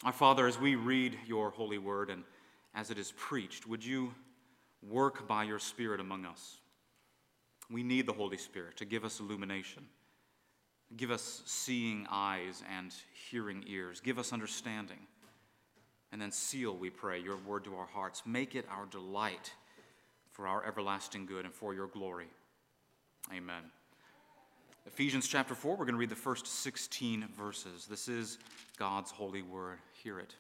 Our Father, as we read your holy word and as it is preached, would you work by your Spirit among us? We need the Holy Spirit to give us illumination. Give us seeing eyes and hearing ears. Give us understanding. And then seal, we pray, your word to our hearts. Make it our delight for our everlasting good and for your glory. Amen. Ephesians chapter 4, we're going to read the first 16 verses. This is God's holy word. Hear it.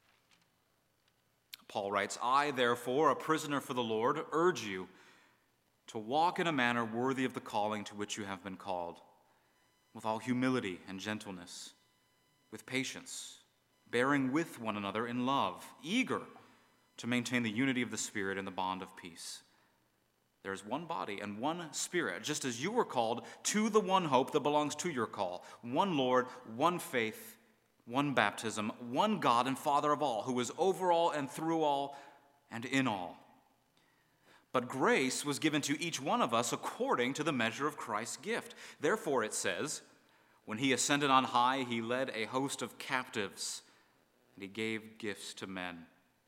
Paul writes, I, therefore, a prisoner for the Lord, urge you to walk in a manner worthy of the calling to which you have been called, with all humility and gentleness, with patience, bearing with one another in love, eager to maintain the unity of the Spirit in the bond of peace. There is one body and one Spirit, just as you were called to the one hope that belongs to your call, one Lord, one faith, one baptism, one God and Father of all, who is over all and through all and in all. But grace was given to each one of us according to the measure of Christ's gift. Therefore, it says, when he ascended on high, he led a host of captives, and he gave gifts to men.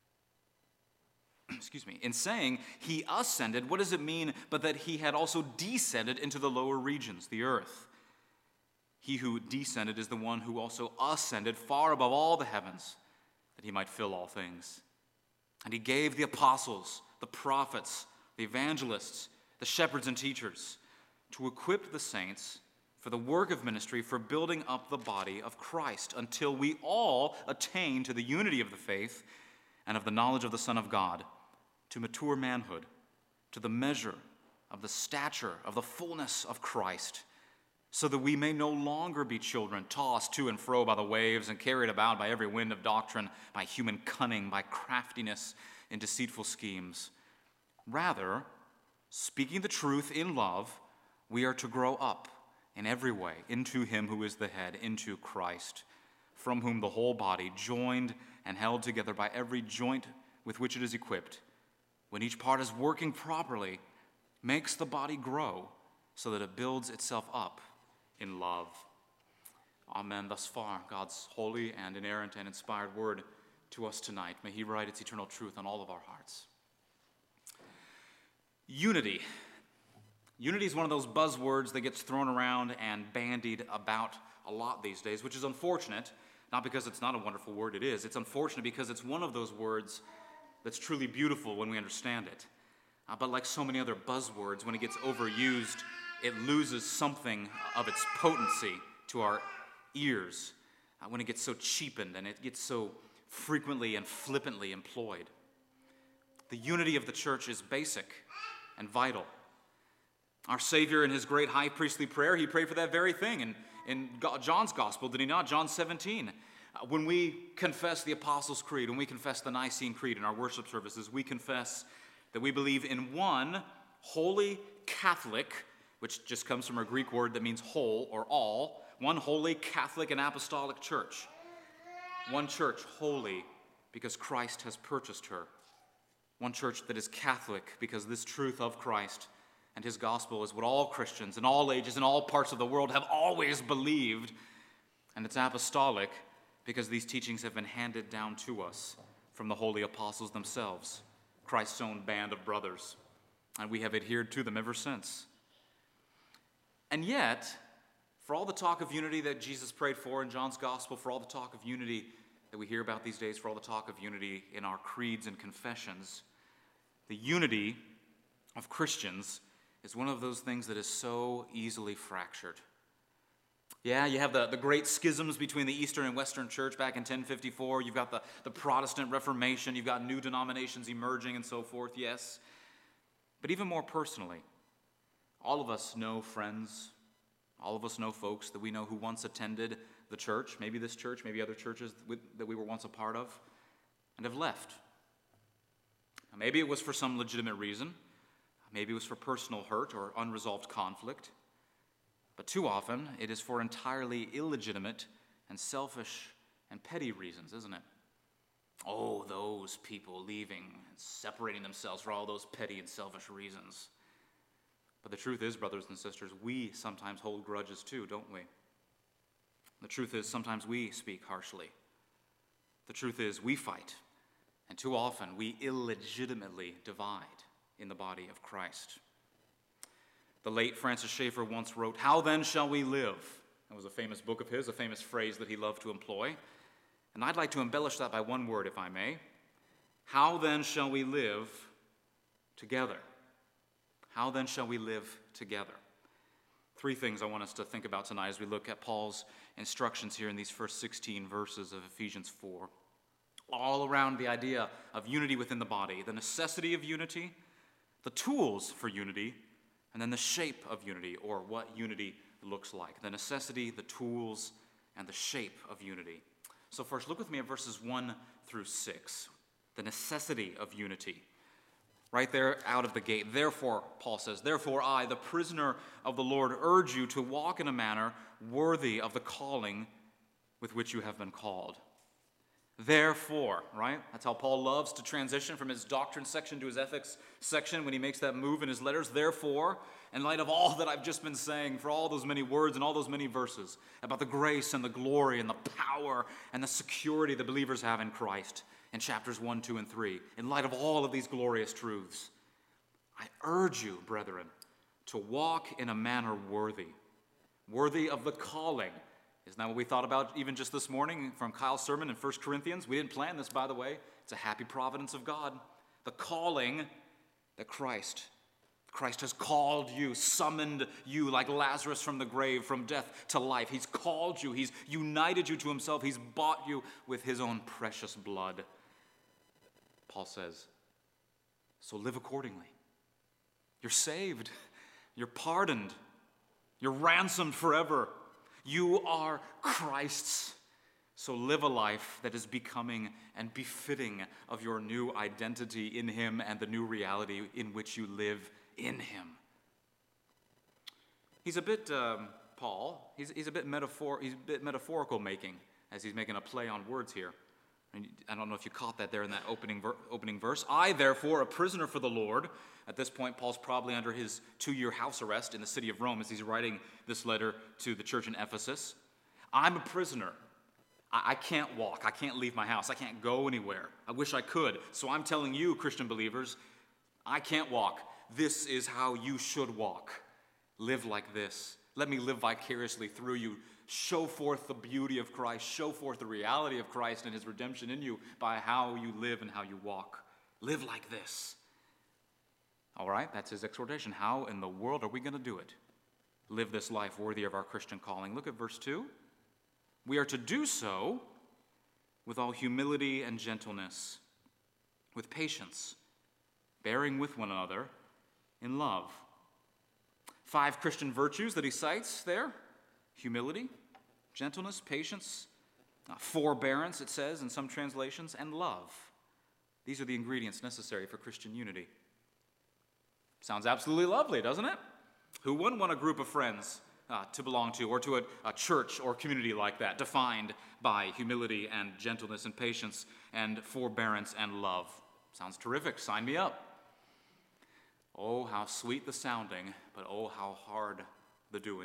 In saying he ascended, what does it mean but that he had also descended into the lower regions, the earth? He who descended is the one who also ascended far above all the heavens, that he might fill all things. And he gave the apostles, the prophets, the evangelists, the shepherds and teachers, to equip the saints for the work of ministry, for building up the body of Christ, until we all attain to the unity of the faith and of the knowledge of the Son of God, to mature manhood, to the measure of the stature of the fullness of Christ, so that we may no longer be children, tossed to and fro by the waves and carried about by every wind of doctrine, by human cunning, by craftiness in deceitful schemes. Rather, speaking the truth in love, we are to grow up in every way into him who is the head, into Christ, from whom the whole body, joined and held together by every joint with which it is equipped, when each part is working properly, makes the body grow so that it builds itself up in love. Amen. Thus far, God's holy and inerrant and inspired word to us tonight. May he write its eternal truth on all of our hearts. Unity. Unity is one of those buzzwords that gets thrown around and bandied about a lot these days, which is unfortunate, not because it's not a wonderful word, it is. It's unfortunate because it's one of those words that's truly beautiful when we understand it. But like so many other buzzwords, when it gets overused, it loses something of its potency to our ears when it gets so cheapened and it gets so frequently and flippantly employed. The unity of the church is basic and vital. Our Savior, in his great high priestly prayer, he prayed for that very thing in John's Gospel, did he not? John 17. When we confess the Apostles' Creed, when we confess the Nicene Creed in our worship services, we confess that we believe in one holy Catholic, which just comes from a Greek word that means whole or all, one holy Catholic and apostolic church. One church holy because Christ has purchased her. One church that is Catholic because this truth of Christ and his gospel is what all Christians in all ages in all parts of the world have always believed. And it's apostolic because these teachings have been handed down to us from the holy apostles themselves, Christ's own band of brothers. And we have adhered to them ever since. And yet, for all the talk of unity that Jesus prayed for in John's gospel, for all the talk of unity that we hear about these days, for all the talk of unity in our creeds and confessions, the unity of Christians is one of those things that is so easily fractured. Yeah, you have the great schisms between the Eastern and Western Church back in 1054. You've got the Protestant Reformation. You've got new denominations emerging and so forth, yes. But even more personally, all of us know friends, all of us know folks that we know who once attended the church, maybe this church, maybe other churches that we were once a part of, and have left. Maybe it was for some legitimate reason. Maybe it was for personal hurt or unresolved conflict. But too often, it is for entirely illegitimate and selfish and petty reasons, isn't it? Oh, those people leaving and separating themselves for all those petty and selfish reasons. But the truth is, brothers and sisters, we sometimes hold grudges too, don't we? The truth is, sometimes we speak harshly. The truth is, we fight, and too often we illegitimately divide in the body of Christ. The late Francis Schaeffer once wrote, "How then shall we live?" That was a famous book of his, a famous phrase that he loved to employ. And I'd like to embellish that by one word, if I may. How then shall we live together? How then shall we live together? Three things I want us to think about tonight as we look at Paul's instructions here in these first 16 verses of Ephesians 4. All around the idea of unity within the body, the necessity of unity, the tools for unity, and then the shape of unity, or what unity looks like. The necessity, the tools, and the shape of unity. So first, look with me at verses 1 through 6. The necessity of unity. Right there out of the gate. Therefore, Paul says, "Therefore I, the prisoner of the Lord, urge you to walk in a manner worthy of the calling with which you have been called." Therefore, right? That's how Paul loves to transition from his doctrine section to his ethics section when he makes that move in his letters. Therefore, in light of all that I've just been saying, for all those many words and all those many verses about the grace and the glory and the power and the security the believers have in Christ in chapters 1, 2, and 3, in light of all of these glorious truths, I urge you, brethren, to walk in a manner worthy of the calling. Isn't that what we thought about even just this morning from Kyle's sermon in 1 Corinthians? We didn't plan this, by the way. It's a happy providence of God. The calling that Christ has called you, summoned you like Lazarus from the grave, from death to life. He's called you. He's united you to himself. He's bought you with his own precious blood. Paul says, so live accordingly. You're saved. You're pardoned. You're ransomed forever. You are Christ's. So live a life that is becoming and befitting of your new identity in him and the new reality in which you live in him. He's a bit, Paul, he's a bit metaphorical making as he's making a play on words here. And I don't know if you caught that there in that opening verse. I, therefore, a prisoner for the Lord. At this point, Paul's probably under his 2-year house arrest in the city of Rome as he's writing this letter to the church in Ephesus. I'm a prisoner. I can't walk. I can't leave my house. I can't go anywhere. I wish I could. So I'm telling you, Christian believers, I can't walk. This is how you should walk. Live like this. Let me live vicariously through you. Show forth the beauty of Christ. Show forth the reality of Christ and his redemption in you by how you live and how you walk. Live like this. All right, that's his exhortation. How in the world are we going to do it? Live this life worthy of our Christian calling. Look at verse 2. We are to do so with all humility and gentleness, with patience, bearing with one another in love. 5 Christian virtues that he cites there: humility, gentleness, patience, forbearance, it says in some translations, and love. These are the ingredients necessary for Christian unity. Sounds absolutely lovely, doesn't it? Who wouldn't want a group of friends to belong to, or to a church or community like that, defined by humility and gentleness and patience and forbearance and love? Sounds terrific. Sign me up. Oh, how sweet the sounding, but oh, how hard the doing.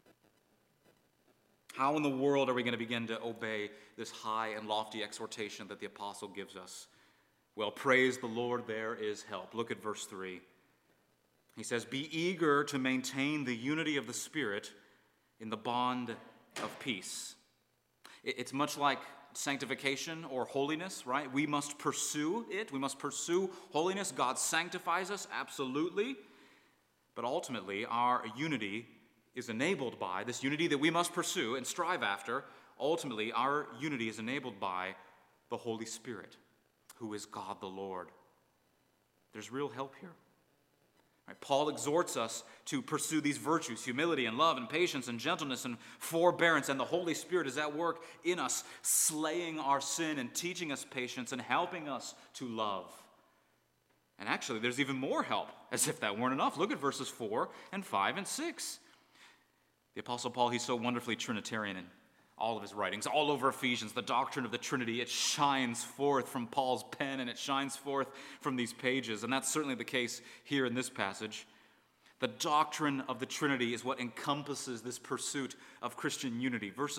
How in the world are we going to begin to obey this high and lofty exhortation that the apostle gives us? Well, praise the Lord, there is help. Look at verse 3. He says, be eager to maintain the unity of the Spirit in the bond of peace. It's much like sanctification or holiness, right? We must pursue it. We must pursue holiness. God sanctifies us, absolutely. But ultimately, our unity is enabled by, this unity that we must pursue and strive after, ultimately, our unity is enabled by the Holy Spirit, who is God the Lord. There's real help here. Right? Paul exhorts us to pursue these virtues: humility and love and patience and gentleness and forbearance, and the Holy Spirit is at work in us, slaying our sin and teaching us patience and helping us to love. And actually, there's even more help, as if that weren't enough. Look at verses 4 and 5 and 6. The Apostle Paul, he's so wonderfully Trinitarian in all of his writings, all over Ephesians. The doctrine of the Trinity, it shines forth from Paul's pen, and it shines forth from these pages. And that's certainly the case here in this passage. The doctrine of the Trinity is what encompasses this pursuit of Christian unity. Verses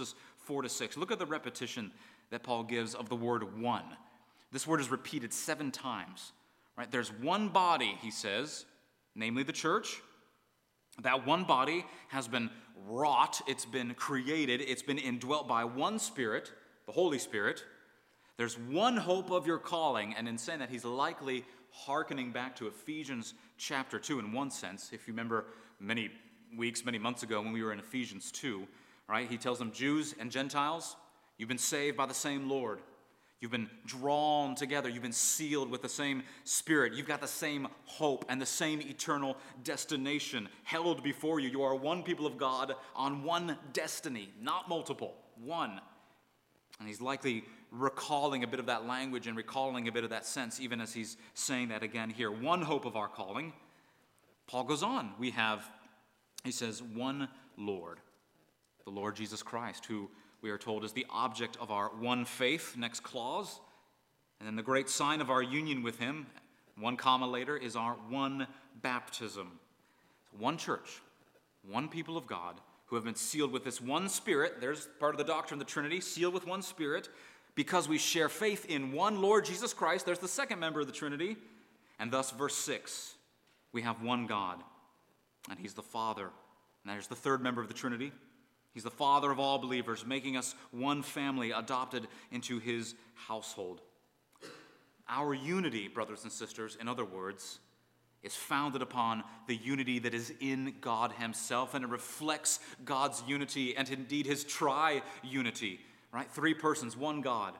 4 to 6. Look at the repetition that Paul gives of the word one. This word is repeated 7 times. Right? There's one body, he says, namely the church. That one body has been wrought, it's been created, it's been indwelt by one Spirit, the Holy Spirit. There's one hope of your calling, and in saying that, he's likely hearkening back to Ephesians chapter 2 in one sense. If you remember many months ago when we were in Ephesians 2, right? He tells them, Jews and Gentiles, you've been saved by the same Lord. You've been drawn together. You've been sealed with the same Spirit. You've got the same hope and the same eternal destination held before you. You are one people of God on one destiny, not multiple, one. And he's likely recalling a bit of that language and recalling a bit of that sense, even as he's saying that again here. One hope of our calling. Paul goes on. He says, one Lord, the Lord Jesus Christ, who we are told is the object of our one faith, next clause. And then the great sign of our union with him, one comma later, is our one baptism. One church, one people of God, who have been sealed with this one Spirit. There's part of the doctrine of the Trinity, sealed with one Spirit, because we share faith in one Lord Jesus Christ. There's the second member of the Trinity. And thus, verse 6, we have one God, and he's the Father. And there's the third member of the Trinity. He's the Father of all believers, making us one family adopted into his household. Our unity, brothers and sisters, in other words, is founded upon the unity that is in God himself, and it reflects God's unity and indeed his tri-unity, right? 3 persons, one God,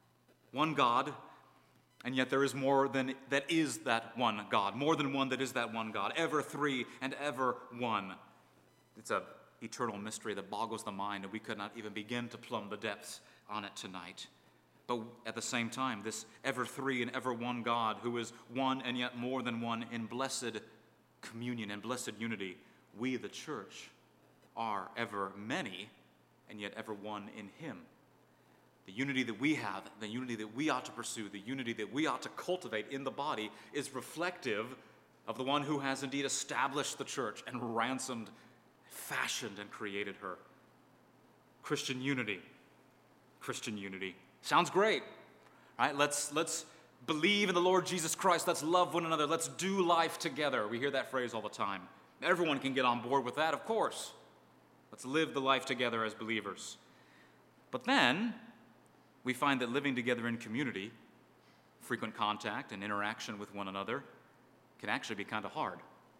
and yet there is more than that is that one God, more than one that is that one God, ever 3 and ever one. It's a eternal mystery that boggles the mind, and we could not even begin to plumb the depths on it tonight. But at the same time, this ever 3 and ever one God, who is one and yet more than one in blessed communion and blessed unity, we, the church, are ever many and yet ever one in him. The unity that we have, the unity that we ought to pursue, the unity that we ought to cultivate in the body is reflective of the one who has indeed established the church and ransomed, fashioned, and created her. Christian unity. Sounds great, right? Let's believe in the Lord Jesus Christ. Let's love one another. Let's do life together. We hear that phrase all the time. Everyone can get on board with that, of course. Let's live the life together as believers. But then we find that living together in community, frequent contact and interaction with one another, can actually be kind of hard.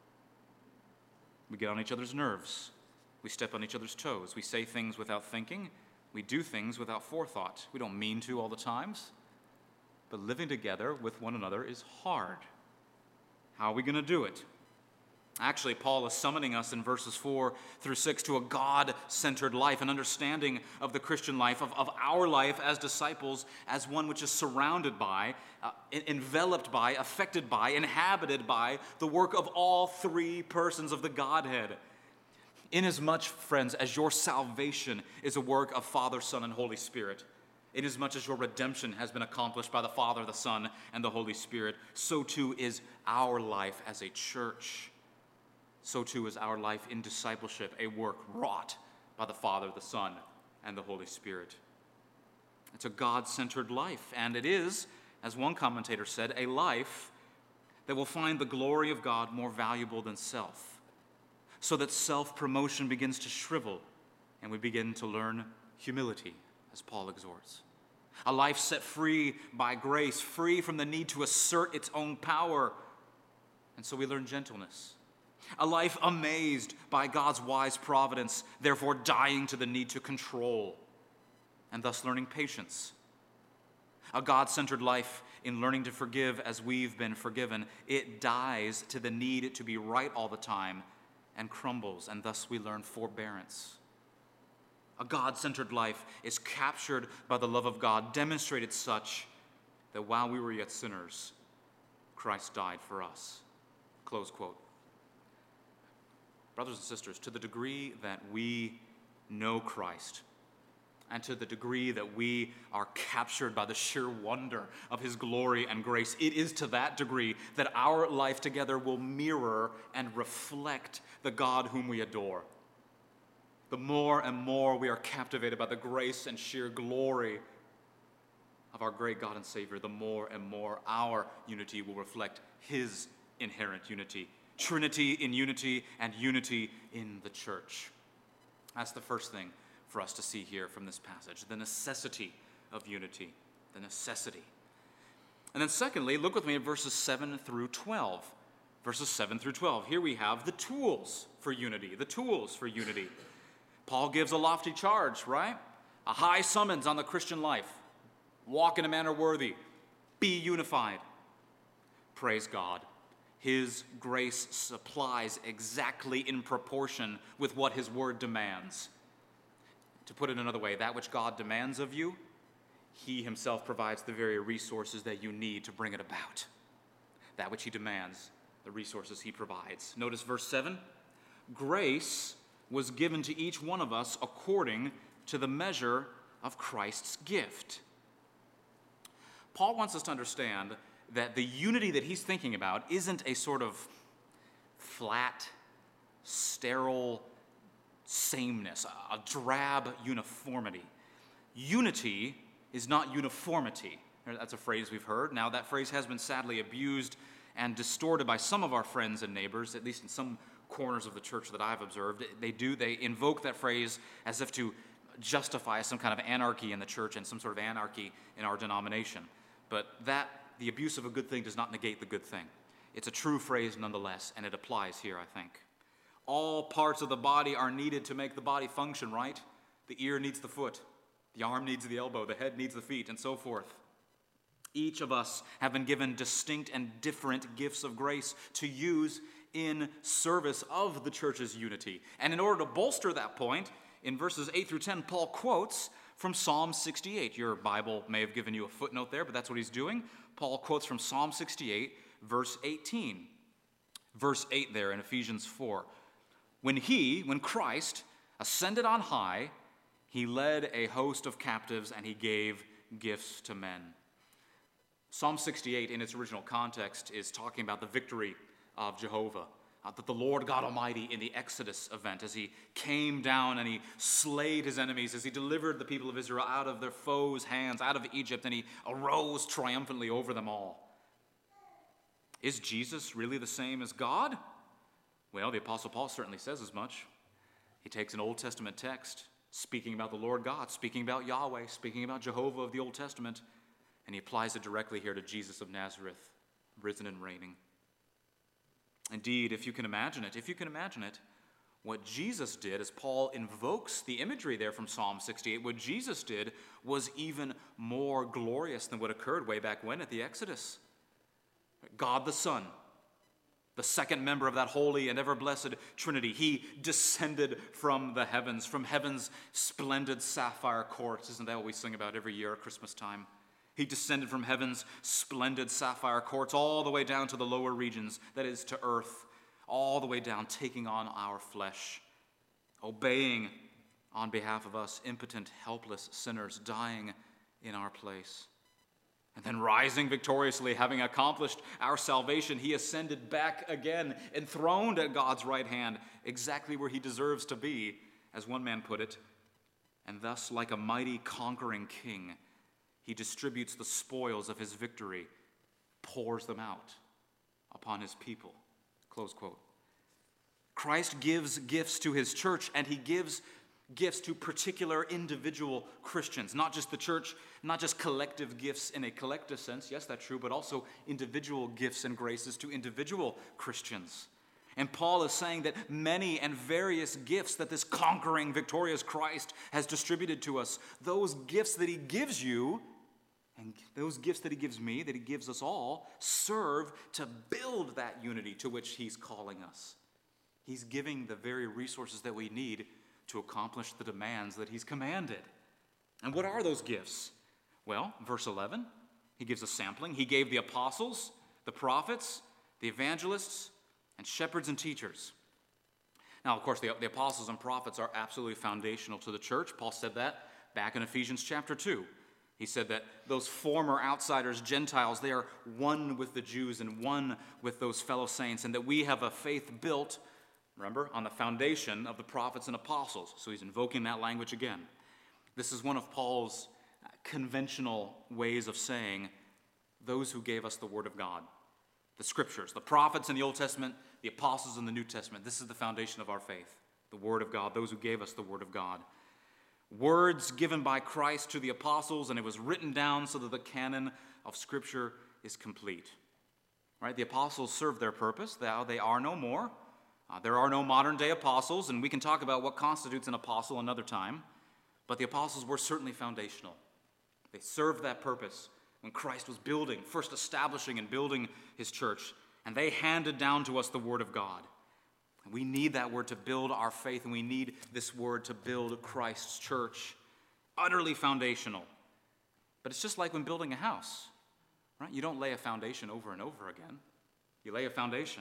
We get on each other's nerves. We step on each other's toes. We say things without thinking. We do things without forethought. We don't mean to all the times. But living together with one another is hard. How are we going to do it? Actually, Paul is summoning us in verses 4 through 6 to a God-centered life, an understanding of the Christian life, of our life as disciples, as one which is surrounded by, enveloped by, affected by, inhabited by the work of all 3 persons of the Godhead. Inasmuch, friends, as your salvation is a work of Father, Son, and Holy Spirit, inasmuch as your redemption has been accomplished by the Father, the Son, and the Holy Spirit, so too is our life as a church. So too is our life in discipleship, a work wrought by the Father, the Son, and the Holy Spirit. It's a God-centered life, and it is, as one commentator said, a life that will find the glory of God more valuable than self, so that self-promotion begins to shrivel, and we begin to learn humility, as Paul exhorts. A life set free by grace, free from the need to assert its own power, and so we learn gentleness. A life amazed by God's wise providence, therefore dying to the need to control, and thus learning patience. A God-centered life in learning to forgive as we've been forgiven. It dies to the need to be right all the time and crumbles, and thus we learn forbearance. A God-centered life is captured by the love of God, demonstrated such that while we were yet sinners, Christ died for us. Close quote. Brothers and sisters, to the degree that we know Christ, and to the degree that we are captured by the sheer wonder of his glory and grace, it is to that degree that our life together will mirror and reflect the God whom we adore. the more and more we are captivated by the grace and sheer glory of our great God and Savior, the more and more our unity will reflect his inherent unity. Trinity in unity and unity in the church. That's the first thing for us to see here from this passage, the necessity of unity, the necessity. And then secondly, look with me at verses 7 through 12. Verses 7 through 12. Here we have the tools for unity, the tools for unity. Paul gives a lofty charge, right? A high summons on the Christian life. Walk in a manner worthy. Be unified. Praise God. His grace supplies exactly in proportion with what his word demands. To put it another way, that which God demands of you, he himself provides the very resources that you need to bring it about. That which he demands, the resources he provides. Notice verse 7. Grace was given to each one of us according to the measure of Christ's gift. Paul wants us to understand that the unity that he's thinking about isn't a sort of flat, sterile sameness, a drab uniformity. Unity is not uniformity. That's a phrase we've heard. Now, that phrase has been sadly abused and distorted by some of our friends and neighbors, at least in some corners of the church that I've observed. They invoke that phrase as if to justify some kind of anarchy in the church and some sort of anarchy in our denomination. But the abuse of a good thing does not negate the good thing. It's a true phrase nonetheless, and it applies here, I think. All parts of the body are needed to make the body function, right? The ear needs the foot, the arm needs the elbow, the head needs the feet, and so forth. Each of us have been given distinct and different gifts of grace to use in service of the church's unity. And in order to bolster that point, in verses 8 through 10, Paul quotes from Psalm 68. Your Bible may have given you a footnote there, but that's what he's doing. Paul quotes from Psalm 68, verse 18. Verse 8 there in Ephesians 4. When Christ ascended on high, he led a host of captives and he gave gifts to men. Psalm 68 in its original context is talking about the victory of Jehovah, that the Lord God Almighty in the Exodus event, as he came down and he slayed his enemies, as he delivered the people of Israel out of their foes' hands, out of Egypt, and he arose triumphantly over them all. Is Jesus really the same as God? Well, the Apostle Paul certainly says as much. He takes an Old Testament text, speaking about the Lord God, speaking about Yahweh, speaking about Jehovah of the Old Testament, and he applies it directly here to Jesus of Nazareth, risen and reigning. Indeed, if you can imagine it, what Jesus did, as Paul invokes the imagery there from Psalm 68, what Jesus did was even more glorious than what occurred way back when at the Exodus. God the Son, the second member of that holy and ever-blessed Trinity, he descended from the heavens, from heaven's splendid sapphire courts. Isn't that what we sing about every year at Christmas time? He descended from heaven's splendid sapphire courts all the way down to the lower regions, that is, to earth, all the way down, taking on our flesh, obeying on behalf of us, impotent, helpless sinners, dying in our place. And then rising victoriously, having accomplished our salvation, he ascended back again, enthroned at God's right hand, exactly where he deserves to be, as one man put it. And thus, like a mighty conquering king, he distributes the spoils of his victory, pours them out upon his people. Close quote. Christ gives gifts to his church, and he gives gifts to particular individual Christians. Not just the church, not just collective gifts in a collective sense, yes, that's true, but also individual gifts and graces to individual Christians. And Paul is saying that many and various gifts that this conquering, victorious Christ has distributed to us, those gifts that he gives you, and those gifts that he gives me, that he gives us all, serve to build that unity to which he's calling us. He's giving the very resources that we need to accomplish the demands that he's commanded. And what are those gifts? Well, verse 11, he gives a sampling. He gave the apostles, the prophets, the evangelists, and shepherds and teachers. Now, of course, the apostles and prophets are absolutely foundational to the church. Paul said that back in Ephesians chapter 2. He said that those former outsiders, Gentiles, they are one with the Jews and one with those fellow saints, and that we have a faith built Remember, on the foundation of the prophets and apostles. So he's invoking that language again. This is one of Paul's conventional ways of saying those who gave us the Word of God. The Scriptures, the prophets in the Old Testament, the apostles in the New Testament. This is the foundation of our faith, the Word of God, those who gave us the Word of God. Words given by Christ to the apostles, and it was written down so that the canon of Scripture is complete. Right? The apostles served their purpose. Now they are no more. There are no modern-day apostles, and we can talk about what constitutes an apostle another time, but the apostles were certainly foundational. They served that purpose when Christ was building, first establishing and building his church, and they handed down to us the Word of God. And we need that Word to build our faith, and we need this Word to build Christ's church. Utterly foundational. But it's just like when building a house, right? You don't lay a foundation over and over again. You lay a foundation,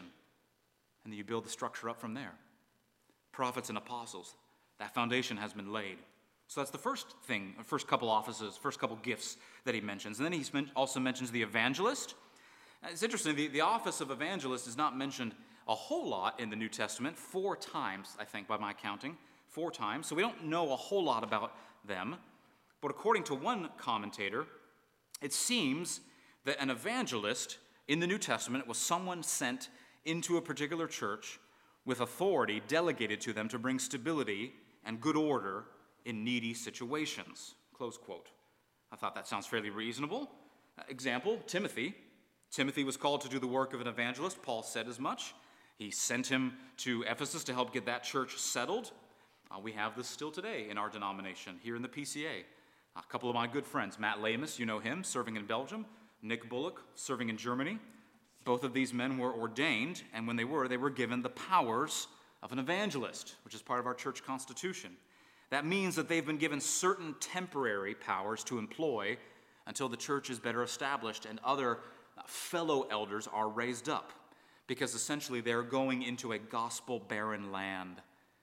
and then you build the structure up from there. Prophets and apostles, that foundation has been laid. So that's the first thing, the first couple offices, first couple gifts that he mentions. And then he also mentions the evangelist. It's interesting, the office of evangelist is not mentioned a whole lot in the New Testament, 4 times, I think, by my counting, 4 times. So we don't know a whole lot about them. But according to one commentator, it seems that an evangelist in the New Testament was someone sent into a particular church with authority delegated to them to bring stability and good order in needy situations, close quote. I thought that sounds fairly reasonable. Example, Timothy. Timothy was called to do the work of an evangelist. Paul said as much. He sent him to Ephesus to help get that church settled. We have this still today in our denomination here in the PCA. A couple of my good friends, Matt Lamus, you know him, serving in Belgium. Nick Bullock, serving in Germany. Both of these men were ordained, and when they were given the powers of an evangelist, which is part of our church constitution. That means that they've been given certain temporary powers to employ until the church is better established and other fellow elders are raised up, because essentially they're going into a gospel-barren land,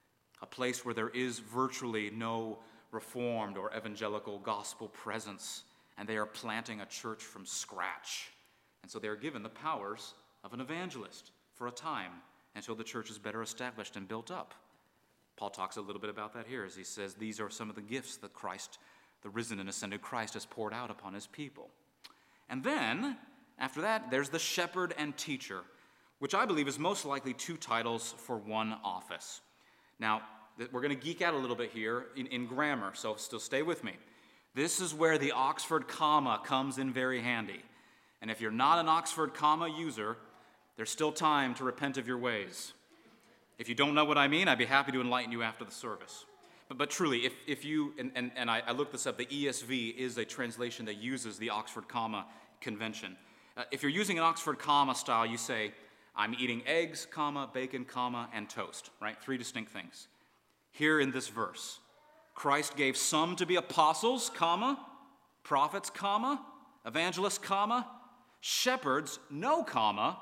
a place where there is virtually no Reformed or evangelical gospel presence, and they are planting a church from scratch. And so they are given the powers of an evangelist for a time until the church is better established and built up. Paul talks a little bit about that here as he says these are some of the gifts that Christ, the risen and ascended Christ, has poured out upon his people. And then, after that, there's the shepherd and teacher, which I believe is most likely 2 titles for one office. Now, we're going to geek out a little bit here in grammar, so still stay with me. This is where the Oxford comma comes in very handy. And if you're not an Oxford comma user, there's still time to repent of your ways. If you don't know what I mean, I'd be happy to enlighten you after the service. But truly, if you, and I looked this up, the ESV is a translation that uses the Oxford comma convention. If you're using an Oxford comma style, you say, I'm eating eggs, comma, bacon, comma, and toast, right? 3 distinct things. Here in this verse, Christ gave some to be apostles, comma, prophets, comma, evangelists, comma, shepherds, no comma,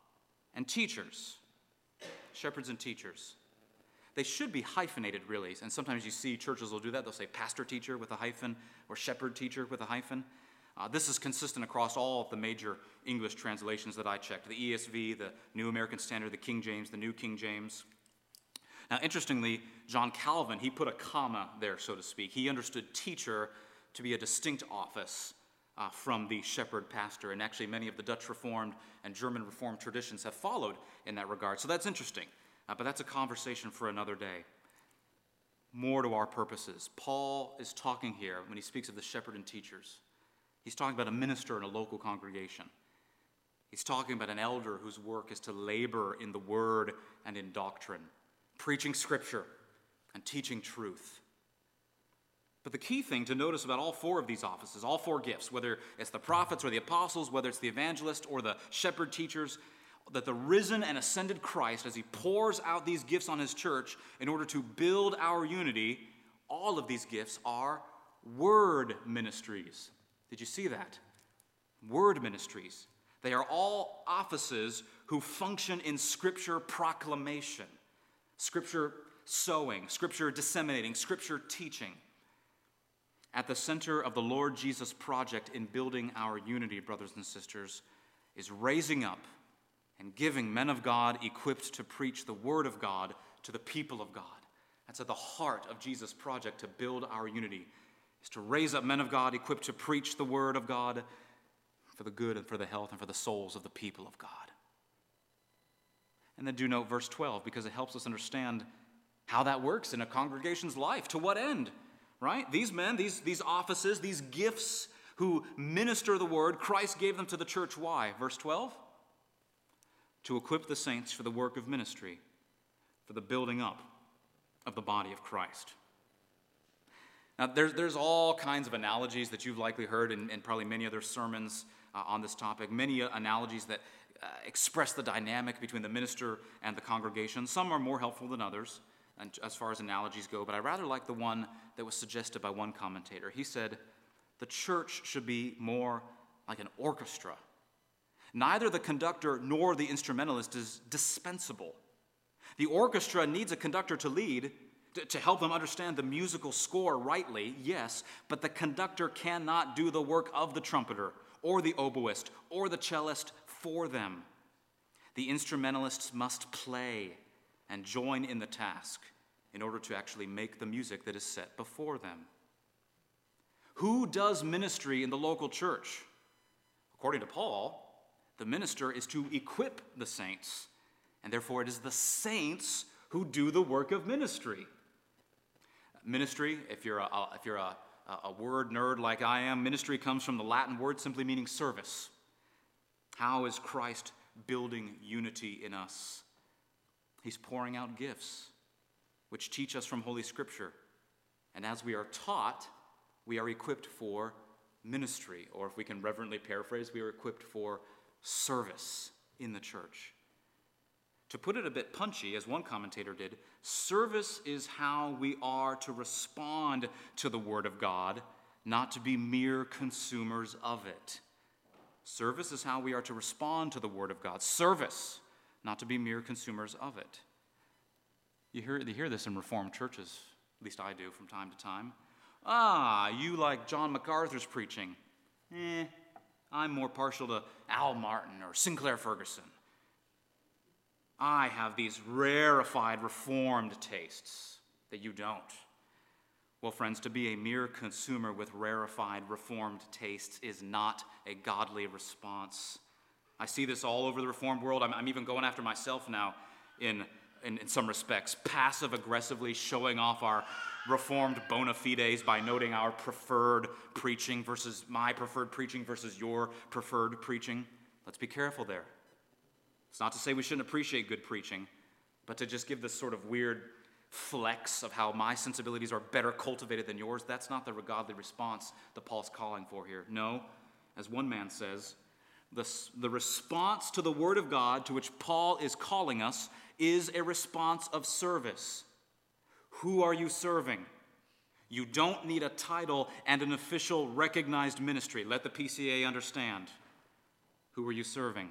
and teachers. Shepherds and teachers. They should be hyphenated, really, and sometimes you see churches will do that. They'll say pastor teacher with a hyphen or shepherd teacher with a hyphen. This is consistent across all of the major English translations that I checked. The ESV, the New American Standard, the King James, the New King James. Now, interestingly, John Calvin, he put a comma there, so to speak. He understood teacher to be a distinct office from the shepherd pastor, and actually many of the Dutch Reformed and German Reformed traditions have followed in that regard. So that's interesting, but that's a conversation for another day. More to our purposes. Paul is talking here, when he speaks of the shepherd and teachers, he's talking about a minister in a local congregation. He's talking about an elder whose work is to labor in the word and in doctrine, preaching scripture and teaching truth. But the key thing to notice about all 4 of these offices, all 4 gifts, whether it's the prophets or the apostles, whether it's the evangelist or the shepherd teachers, that the risen and ascended Christ, as he pours out these gifts on his church in order to build our unity, all of these gifts are word ministries. Did you see that? Word ministries. They are all offices who function in Scripture proclamation, Scripture sowing, Scripture disseminating, Scripture teaching. At the center of the Lord Jesus project in building our unity, brothers and sisters, is raising up and giving men of God equipped to preach the word of God to the people of God. That's at the heart of Jesus' project to build our unity, is to raise up men of God equipped to preach the word of God for the good and for the health and for the souls of the people of God. And then do note verse 12, because it helps us understand how that works in a congregation's life. To what end, right? These men, these offices, these gifts who minister the word, Christ gave them to the church. Why? Verse 12, to equip the saints for the work of ministry, for the building up of the body of Christ. Now, there's all kinds of analogies that you've likely heard in probably many other sermons on this topic, many analogies that express the dynamic between the minister and the congregation. Some are more helpful than others, and as far as analogies go, but I rather like the one that was suggested by one commentator. He said, the church should be more like an orchestra. Neither the conductor nor the instrumentalist is dispensable. The orchestra needs a conductor to lead, to help them understand the musical score rightly, yes, but the conductor cannot do the work of the trumpeter or the oboist or the cellist for them. The instrumentalists must play and join in the task in order to actually make the music that is set before them. Who does ministry in the local church? According to Paul, the minister is to equip the saints, and therefore it is the saints who do the work of ministry. Ministry, if you're a word nerd like I am, ministry comes from the Latin word simply meaning service. How is Christ building unity in us? He's pouring out gifts which teach us from Holy Scripture. And as we are taught, we are equipped for ministry, or if we can reverently paraphrase, we are equipped for service in the church. To put it a bit punchy, as one commentator did, service is how we are to respond to the Word of God, not to be mere consumers of it. Service is how we are to respond to the Word of God. Service, not to be mere consumers of it. You hear this in Reformed churches, at least I do from time to time. You like John MacArthur's preaching. I'm more partial to Al Martin or Sinclair Ferguson. I have these rarefied Reformed tastes that you don't. Well, friends, to be a mere consumer with rarefied Reformed tastes is not a godly response. I see this all over the Reformed world. I'm even going after myself now in some respects, passive-aggressively showing off our Reformed bona fides by noting our preferred preaching versus my preferred preaching versus your preferred preaching. Let's be careful there. It's not to say we shouldn't appreciate good preaching, but to just give this sort of weird flex of how my sensibilities are better cultivated than yours, that's not the godly response that Paul's calling for here. No, as one man says, the response to the Word of God to which Paul is calling us is a response of service. Who are you serving? You don't need a title and an official recognized ministry. Let the PCA understand. Who are you serving?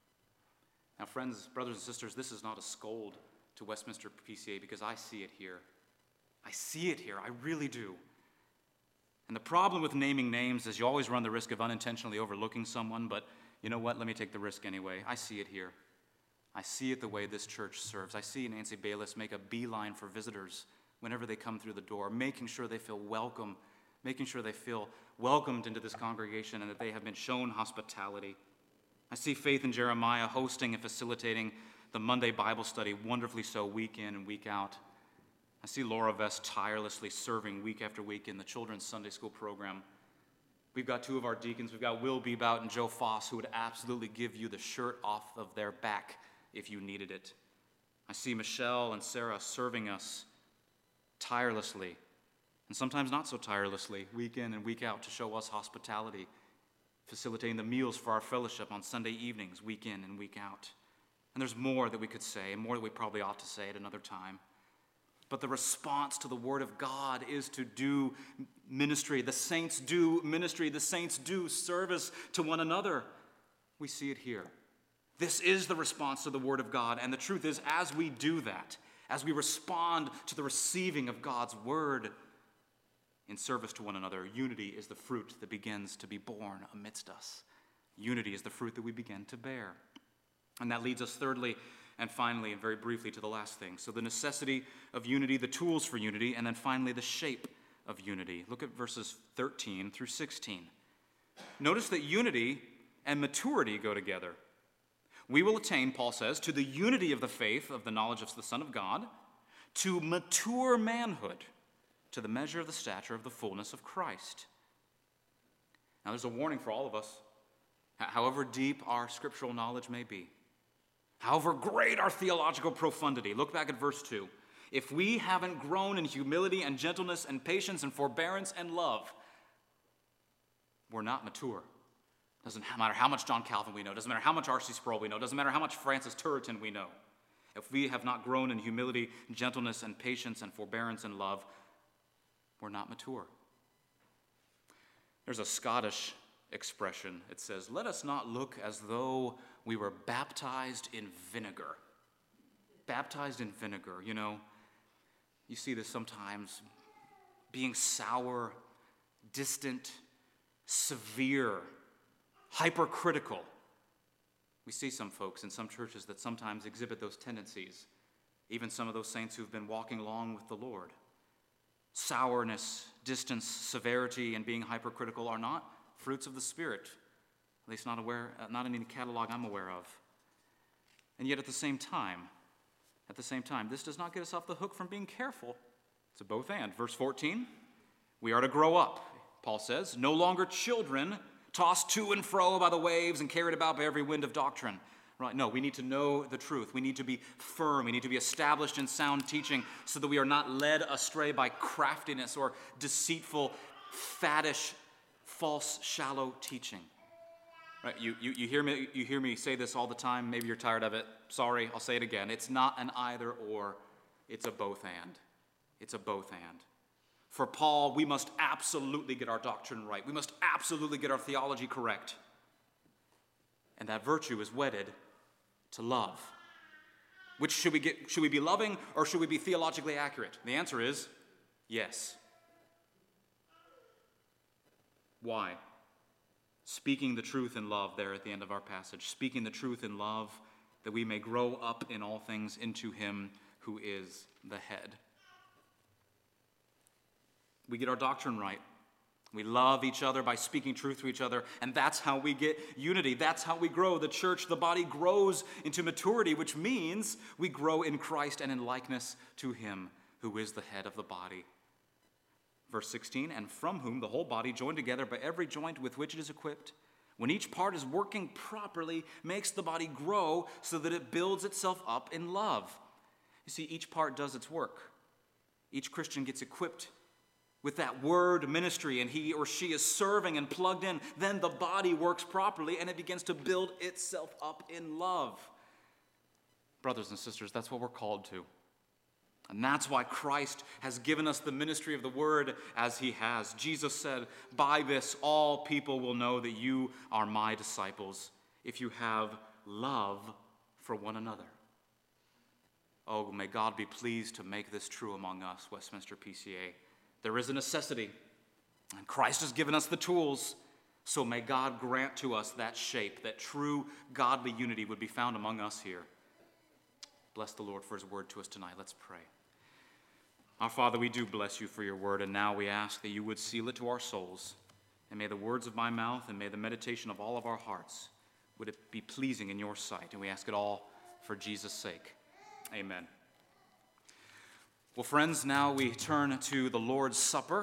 Now, friends, brothers and sisters, this is not a scold to Westminster PCA because I see it here. I see it here. I really do. And the problem with naming names is you always run the risk of unintentionally overlooking someone, but you know what? Let me take the risk anyway. I see it here. I see it the way this church serves. I see Nancy Bayless make a beeline for visitors whenever they come through the door, making sure they feel welcome, making sure they feel welcomed into this congregation and that they have been shown hospitality. I see Faith and Jeremiah hosting and facilitating the Monday Bible study, wonderfully so, week in and week out. I see Laura Vest tirelessly serving week after week in the children's Sunday school program. We've got two of our deacons. We've got Will Bebout and Joe Foss, who would absolutely give you the shirt off of their back if you needed it. I see Michelle and Sarah serving us tirelessly, and sometimes not so tirelessly, week in and week out to show us hospitality, facilitating the meals for our fellowship on Sunday evenings, week in and week out. And there's more that we could say, and more that we probably ought to say at another time. But the response to the Word of God is to do ministry. The saints do ministry. The saints do service to one another. We see it here. This is the response to the Word of God. And the truth is, as we do that, as we respond to the receiving of God's Word in service to one another, unity is the fruit that begins to be born amidst us. Unity is the fruit that we begin to bear. And that leads us thirdly and finally and very briefly to the last thing. So the necessity of unity, the tools for unity, and then finally the shape of unity. Look at verses 13 through 16. Notice that unity and maturity go together. We will attain, Paul says, to the unity of the faith of the knowledge of the Son of God, to mature manhood, to the measure of the stature of the fullness of Christ. Now there's a warning for all of us. However deep our scriptural knowledge may be, however great our theological profundity, look back at verse 2. If we haven't grown in humility and gentleness and patience and forbearance and love, we're not mature. Doesn't matter how much John Calvin we know. Doesn't matter how much R.C. Sproul we know. Doesn't matter how much Francis Turretin we know. If we have not grown in humility, gentleness, and patience and forbearance and love, we're not mature. There's a Scottish expression. It says, "Let us not look as though we were baptized in vinegar." Baptized in vinegar, you know. You see this sometimes. Being sour, distant, severe, hypercritical. We see some folks in some churches that sometimes exhibit those tendencies, even some of those saints who've been walking along with the Lord. Sourness, distance, severity, and being hypercritical are not fruits of the Spirit, at least not in any catalog I'm aware of. And yet at the same time, this does not get us off the hook from being careful. It's a both and. Verse 14, we are to grow up, Paul says, no longer children, tossed to and fro by the waves and carried about by every wind of doctrine. Right? No, we need to know the truth. We need to be firm. We need to be established in sound teaching so that we are not led astray by craftiness or deceitful, faddish, false, shallow teaching. Right? You hear me say this all the time. Maybe you're tired of it. Sorry, I'll say it again. It's not an either or. It's a both and. It's a both and. For Paul, we must absolutely get our doctrine right. We must absolutely get our theology correct. And that virtue is wedded to love. Which should we get? Should we be loving or should we be theologically accurate? The answer is yes. Why? Speaking the truth in love there at the end of our passage. Speaking the truth in love that we may grow up in all things into him who is the head. We get our doctrine right. We love each other by speaking truth to each other, and that's how we get unity. That's how we grow. The church, the body, grows into maturity, which means we grow in Christ and in likeness to him who is the head of the body. Verse 16, and from whom the whole body, joined together by every joint with which it is equipped, when each part is working properly, makes the body grow so that it builds itself up in love. You see, each part does its work. Each Christian gets equipped with that word ministry, and he or she is serving and plugged in. Then the body works properly, and it begins to build itself up in love. Brothers and sisters, that's what we're called to. And that's why Christ has given us the ministry of the word as he has. Jesus said, by this all people will know that you are my disciples, if you have love for one another. Oh, may God be pleased to make this true among us, Westminster PCA. There is a necessity, and Christ has given us the tools, so may God grant to us that shape, that true godly unity would be found among us here. Bless the Lord for his word to us tonight. Let's pray. Our Father, we do bless you for your word, and now we ask that you would seal it to our souls, and may the words of my mouth and may the meditation of all of our hearts would it be pleasing in your sight, and we ask it all for Jesus' sake. Amen. Well, friends, now we turn to the Lord's Supper.